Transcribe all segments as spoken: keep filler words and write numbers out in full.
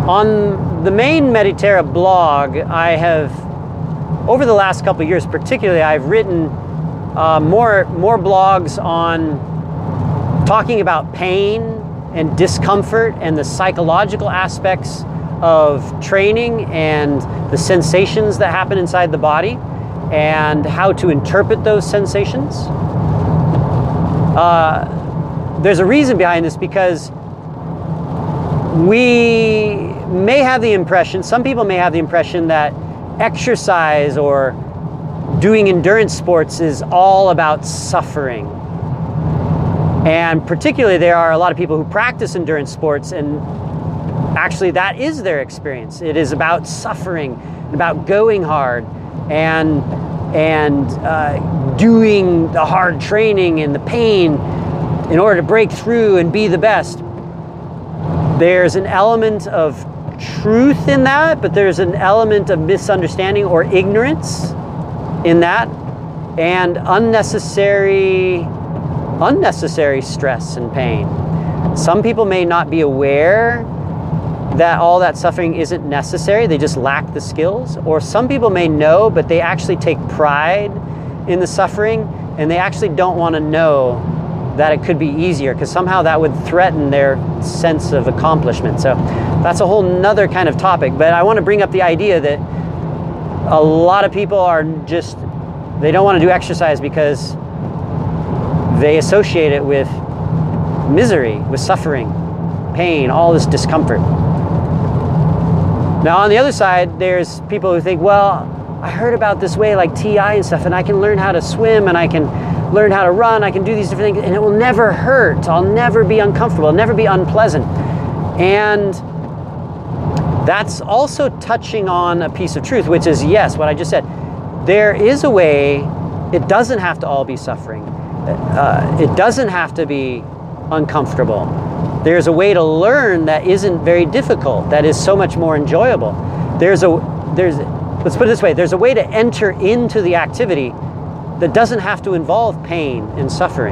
On the main Mediterra blog, I have, over the last couple of years particularly, I've written uh, more, more blogs on talking about pain and discomfort and the psychological aspects of training and the sensations that happen inside the body and how to interpret those sensations. Uh, there's a reason behind this, because we may have the impression, some people may have the impression that exercise or doing endurance sports is all about suffering. And particularly there are a lot of people who practice endurance sports, and actually that is their experience. It is about suffering, about going hard and and uh, doing the hard training and the pain in order to break through and be the best. There's an element of truth in that, but there's an element of misunderstanding or ignorance in that, and unnecessary unnecessary stress and pain. Some people may not be aware that all that suffering isn't necessary, they just lack the skills. Or some people may know, but they actually take pride in the suffering, and they actually don't want to know that it could be easier, because somehow that would threaten their sense of accomplishment. So that's a whole nother kind of topic, but I want to bring up the idea that a lot of people are just, they don't want to do exercise because they associate it with misery, with suffering, pain, all this discomfort. Now on the other side, there's people who think, well, I heard about this way like T I and stuff, and I can learn how to swim, and I can learn how to run, I can do these different things, and it will never hurt, I'll never be uncomfortable, I'll never be unpleasant. And that's also touching on a piece of truth, which is, yes, what I just said. There is a way, it doesn't have to all be suffering. Uh, it doesn't have to be uncomfortable. There's a way to learn that isn't very difficult, that is so much more enjoyable. There's a, there's, let's put it this way, there's a way to enter into the activity that doesn't have to involve pain and suffering.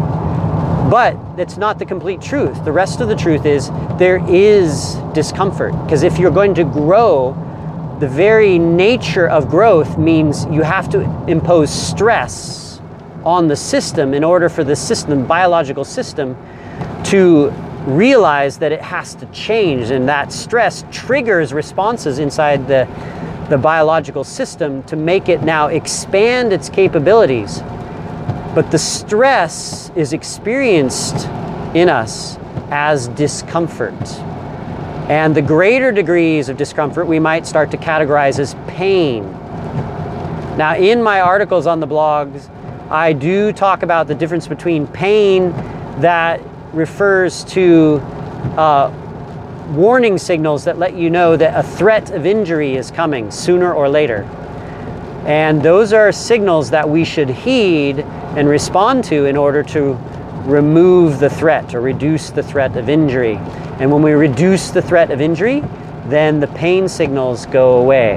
But it's not the complete truth. The rest of the truth is there is discomfort, because if you're going to grow, the very nature of growth means you have to impose stress on the system in order for the system, biological system, to realize that it has to change, and that stress triggers responses inside the, the biological system to make it now expand its capabilities. But the stress is experienced in us as discomfort. And the greater degrees of discomfort we might start to categorize as pain. Now, in my articles on the blogs, I do talk about the difference between pain that refers to uh, warning signals that let you know that a threat of injury is coming sooner or later. And those are signals that we should heed and respond to in order to remove the threat or reduce the threat of injury. And when we reduce the threat of injury, then the pain signals go away.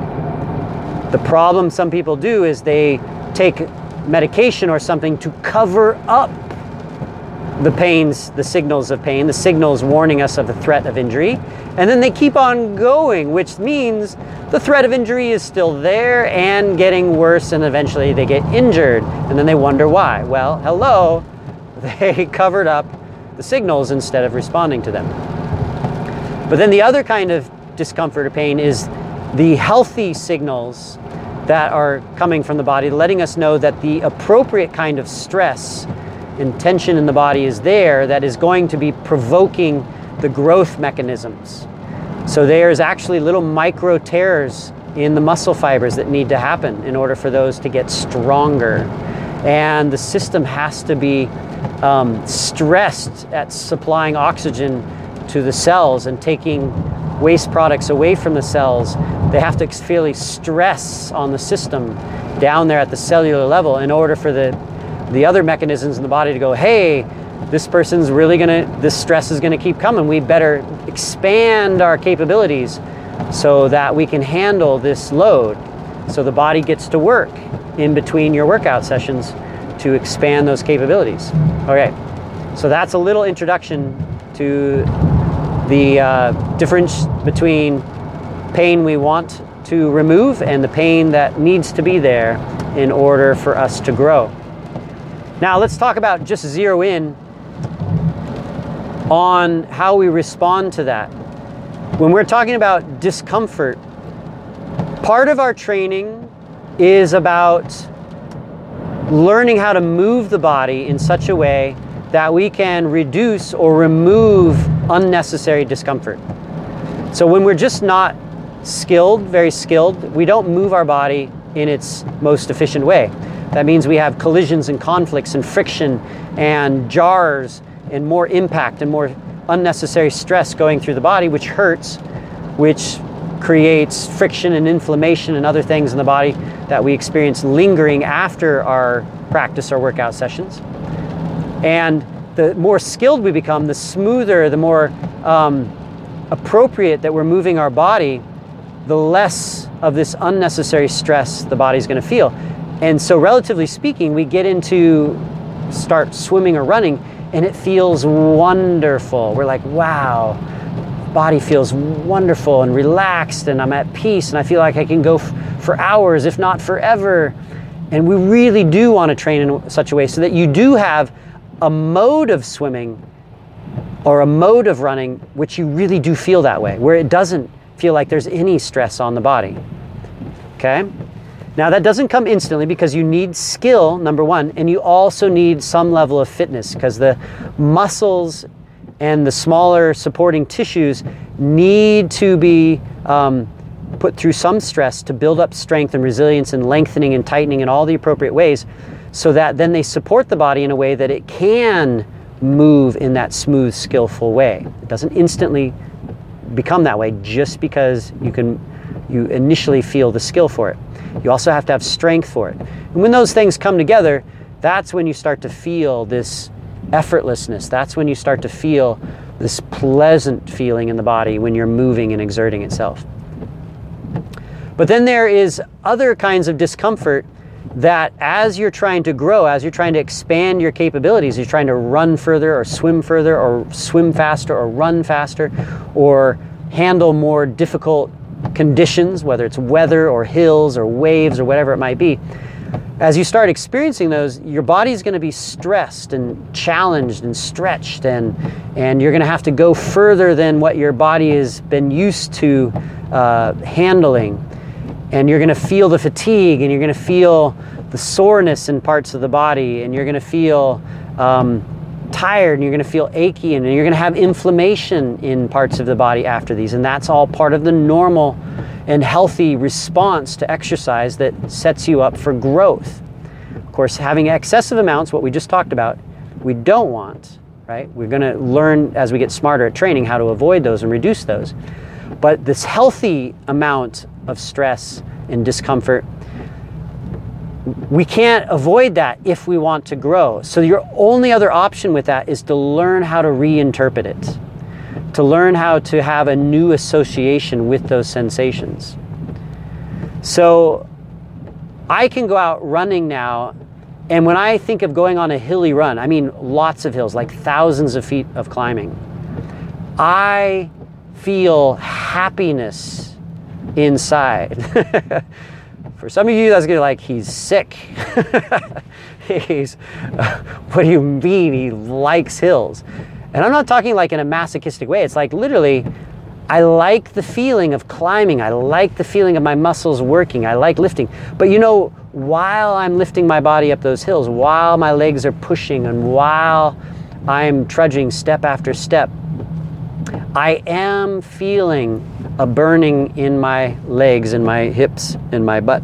The problem some people do is they take medication or something to cover up the pains, the signals of pain, the signals warning us of the threat of injury, and then they keep on going, which means the threat of injury is still there and getting worse, and eventually they get injured, and then they wonder why. Well, hello, they covered up the signals instead of responding to them. But then the other kind of discomfort or pain is the healthy signals that are coming from the body, letting us know that the appropriate kind of stress and tension in the body is there that is going to be provoking the growth mechanisms. So there's actually little micro tears in the muscle fibers that need to happen in order for those to get stronger. And the system has to be um, stressed at supplying oxygen to the cells and taking waste products away from the cells. They have to really stress on the system down there at the cellular level in order for the the other mechanisms in the body to go, hey, this person's really gonna, this stress is gonna keep coming. We better expand our capabilities so that we can handle this load. So the body gets to work in between your workout sessions to expand those capabilities. Okay, so that's a little introduction to the uh, difference between pain we want to remove and the pain that needs to be there in order for us to grow. Now let's talk about, just zero in on how we respond to that. When we're talking about discomfort, part of our training is about learning how to move the body in such a way that we can reduce or remove unnecessary discomfort. So when we're just not skilled, very skilled, we don't move our body in its most efficient way. That means we have collisions and conflicts and friction and jars and more impact and more unnecessary stress going through the body, which hurts, which creates friction and inflammation and other things in the body that we experience lingering after our practice or workout sessions. And the more skilled we become, the smoother, the more um, appropriate that we're moving our body, the less of this unnecessary stress the body's going to feel. And so relatively speaking, we get into start swimming or running and it feels wonderful. We're like, wow, body feels wonderful and relaxed and I'm at peace and I feel like I can go f- for hours, if not forever. And we really do want to train in such a way so that you do have a mode of swimming or a mode of running which you really do feel that way, where it doesn't feel like there's any stress on the body. Okay? Now that doesn't come instantly because you need skill, number one, and you also need some level of fitness because the muscles and the smaller supporting tissues need to be um, put through some stress to build up strength and resilience and lengthening and tightening in all the appropriate ways so that then they support the body in a way that it can move in that smooth, skillful way. It doesn't instantly become that way just because you can you initially feel the skill for it. You also have to have strength for it. And when those things come together, that's when you start to feel this effortlessness. That's when you start to feel this pleasant feeling in the body when you're moving and exerting itself. But then there is other kinds of discomfort that as you're trying to grow, as you're trying to expand your capabilities, you're trying to run further or swim further or swim faster or run faster or handle more difficult conditions, whether it's weather or hills or waves or whatever it might be. As you start experiencing those, your body's going to be stressed and challenged and stretched, and and you're going to have to go further than what your body has been used to uh, handling. And you're going to feel the fatigue, and you're going to feel the soreness in parts of the body, and you're going to feel um, tired, and you're going to feel achy, and you're going to have inflammation in parts of the body after these. And that's all part of the normal and healthy response to exercise that sets you up for growth. Of course, having excessive amounts, what we just talked about, we don't want, right? We're going to learn as we get smarter at training how to avoid those and reduce those. But this healthy amount of stress and discomfort, we can't avoid that if we want to grow. So your only other option with that is to learn how to reinterpret it, to learn how to have a new association with those sensations. So I can go out running now, and when I think of going on a hilly run, I mean lots of hills, like thousands of feet of climbing, I feel happiness inside. For some of you, that's gonna be like, he's sick. he's, uh, what do you mean he likes hills? And I'm not talking like in a masochistic way. It's like literally, I like the feeling of climbing. I like the feeling of my muscles working. I like lifting. But you know, while I'm lifting my body up those hills, while my legs are pushing and while I'm trudging step after step, I am feeling a burning in my legs and my hips and my butt.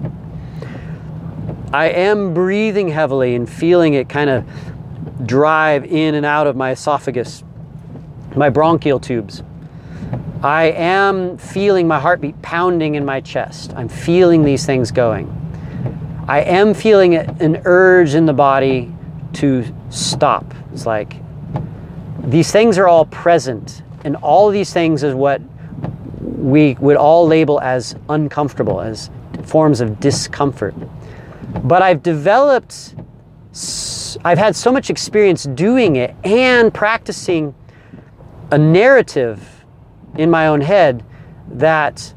I am breathing heavily and feeling it kind of drive in and out of my esophagus, my bronchial tubes. I am feeling my heartbeat pounding in my chest. I'm feeling these things going. I am feeling an urge in the body to stop. It's like these things are all present, and all of these things is what we would all label as uncomfortable, as forms of discomfort. But I've developed, I've had so much experience doing it and practicing a narrative in my own head that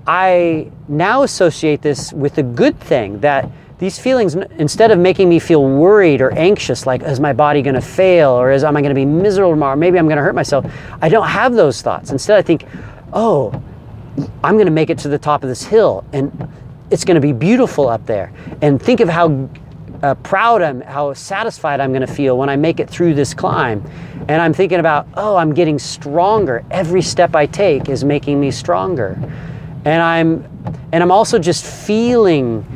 I now associate this with a good thing, that these feelings, instead of making me feel worried or anxious, like, is my body going to fail, or is am I going to be miserable tomorrow, maybe I'm going to hurt myself, I don't have those thoughts. Instead I think, oh, I'm going to make it to the top of this hill and it's going to be beautiful up there, and think of how uh, proud I'm, how satisfied I'm going to feel when I make it through this climb. And I'm thinking about, oh, I'm getting stronger. Every step I take is making me stronger. And I'm and I'm also just feeling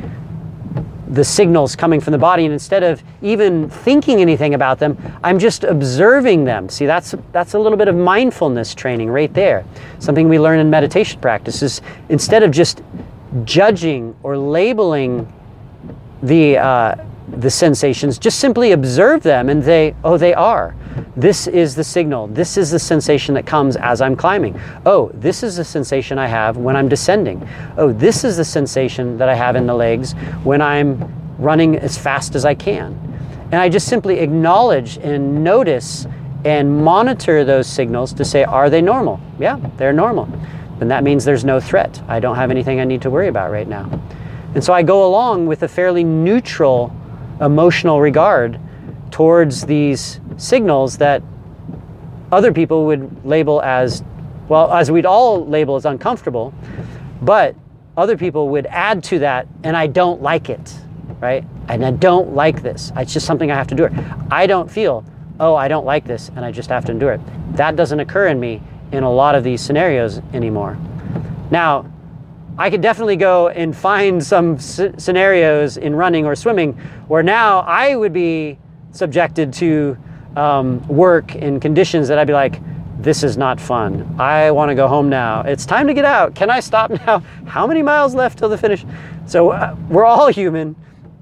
the signals coming from the body, and instead of even thinking anything about them, I'm just observing them. See, that's that's a little bit of mindfulness training right there. Something we learn in meditation practice is, instead of just judging or labeling the uh, the sensations, just simply observe them and they, oh, they are. This is the signal. This is the sensation that comes as I'm climbing. Oh, this is the sensation I have when I'm descending. Oh, this is the sensation that I have in the legs when I'm running as fast as I can. And I just simply acknowledge and notice and monitor those signals to say, are they normal? Yeah, they're normal. Then that means there's no threat. I don't have anything I need to worry about right now. And so I go along with a fairly neutral emotional regard towards these signals that other people would label as, well, as we'd all label as uncomfortable, but other people would add to that, and I don't like it, right? And I don't like this. It's just something I have to do. I don't feel, oh, I don't like this, and I just have to endure it. That doesn't occur in me in a lot of these scenarios anymore. Now, I could definitely go and find some s- scenarios in running or swimming where now I would be subjected to um, work in conditions that I'd be like, this is not fun. I want to go home now. It's time to get out. Can I stop now? How many miles left till the finish? So uh, we're all human,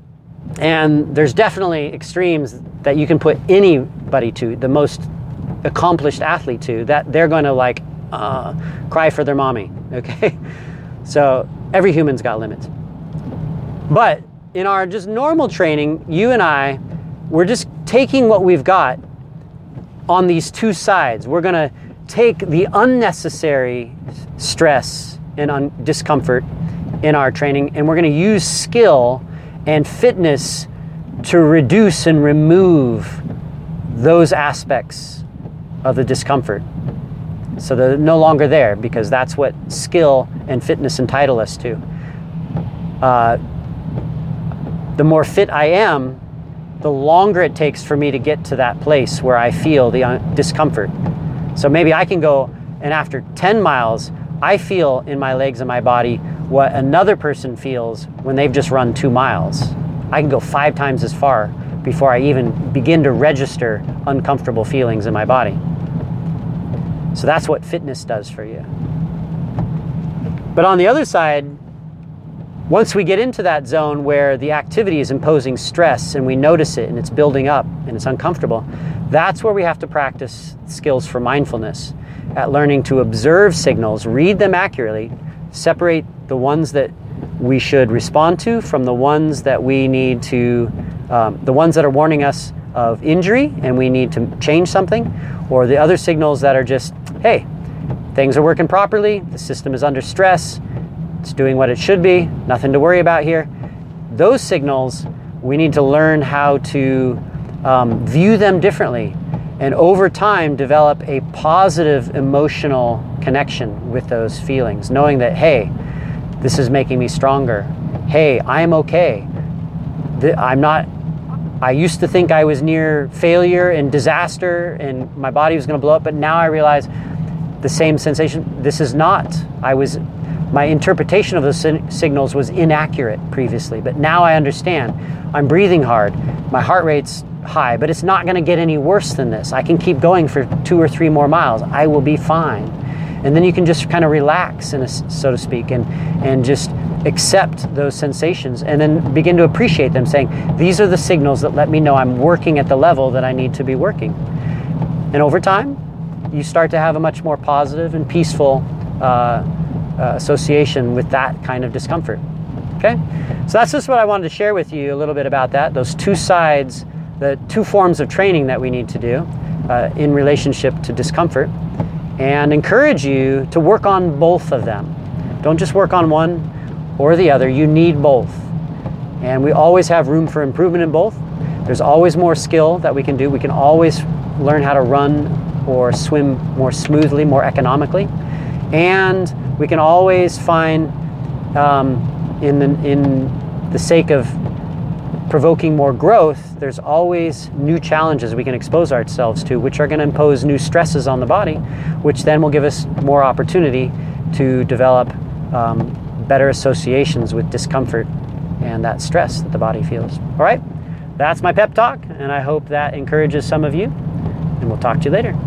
and there's definitely extremes that you can put anybody to, the most accomplished athlete to, that they're going to like uh, cry for their mommy, okay? So every human's got limits. But in our just normal training, you and I, we're just taking what we've got on these two sides. We're gonna take the unnecessary stress and un- discomfort in our training, and we're gonna use skill and fitness to reduce and remove those aspects of the discomfort. So they're no longer there, because that's what skill and fitness entitle us to. Uh, the more fit I am, the longer it takes for me to get to that place where I feel the un- discomfort. So maybe I can go, and after ten miles, I feel in my legs and my body what another person feels when they've just run two miles. I can go five times as far before I even begin to register uncomfortable feelings in my body. So that's what fitness does for you. But on the other side, once we get into that zone where the activity is imposing stress and we notice it and it's building up and it's uncomfortable, that's where we have to practice skills for mindfulness, at learning to observe signals, read them accurately, separate the ones that we should respond to from the ones that we need to, um, the ones that are warning us of injury and we need to change something, or the other signals that are just, hey, things are working properly, the system is under stress, it's doing what it should be, nothing to worry about here. Those signals, we need to learn how to um, view them differently, and over time develop a positive emotional connection with those feelings, knowing that, hey, this is making me stronger. Hey, I'm okay. I'm not, I used to think I was near failure and disaster and my body was going to blow up, but now I realize the same sensation, this is not. I was, my interpretation of those sin- signals was inaccurate previously, but now I understand. I'm breathing hard, my heart rate's high, but it's not going to get any worse than this. I can keep going for two or three more miles. I will be fine. And then you can just kind of relax, in a, so to speak, and, and just accept those sensations and then begin to appreciate them, saying, these are the signals that let me know I'm working at the level that I need to be working. And over time, you start to have a much more positive and peaceful uh, uh, association with that kind of discomfort. Okay? So that's just what I wanted to share with you, a little bit about that, those two sides, the two forms of training that we need to do uh, in relationship to discomfort. and encourage you to work on both of them. Don't just work on one or the other. You need both. And we always have room for improvement in both. There's always more skill that we can do. We can always learn how to run or swim more smoothly, more economically. And we can always find, um, in, the, in the sake of provoking more growth, there's always new challenges we can expose ourselves to, which are going to impose new stresses on the body, which then will give us more opportunity to develop um, better associations with discomfort and that stress that the body feels. All right, that's my pep talk, and I hope that encourages some of you, and we'll talk to you later.